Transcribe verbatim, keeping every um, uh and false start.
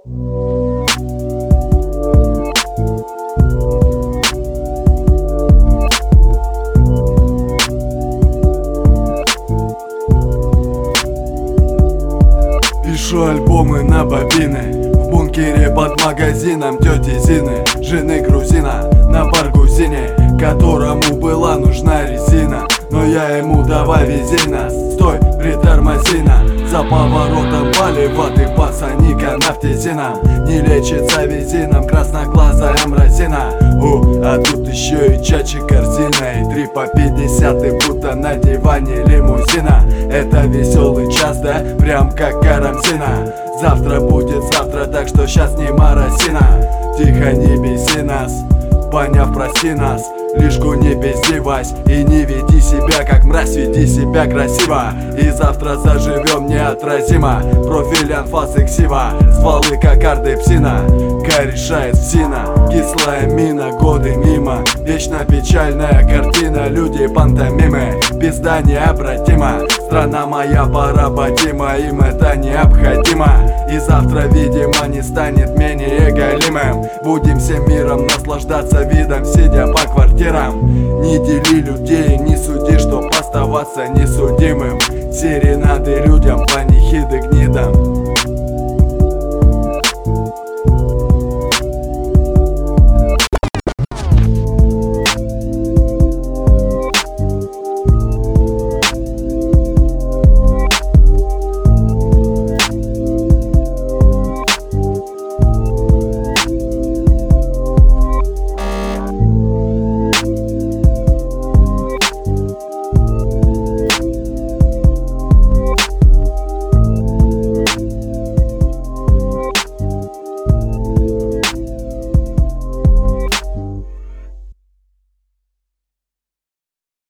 Пишу альбомы на бобины в бункере под магазином тети Зины, жены грузина на Баргузине, которому была нужна резина. Но я ему давай вези нас, стой, притормози на. За поворотом поливатый пацаника нафтизином. Не лечится визином красноглазая мразина. У, а тут еще и чачи корзина, и три по пятьдесят, и будто на диване лимузина. Это веселый час, да, прям как карамзина. Завтра будет завтра, так что щас не моросина. Тихо, не беси нас, поняв, прости нас. Лишку не бездевайся и не веди себя как мразь, веди себя красиво. И завтра заживем неотразимо. Профиль анфас и ксива, стволы кокарды псина. Корешает псина, кислая мина, годы мимо. Вечно печальная картина, люди пантомимы. Пизда необратима, страна моя поработима, им это необходимо. И завтра, видимо, не станет менее голимым. Будем всем миром наслаждаться видом, сидя по квартирам. Не дели людей, не суди, чтоб оставаться несудимым. Серенады людям, панихиды гнидам.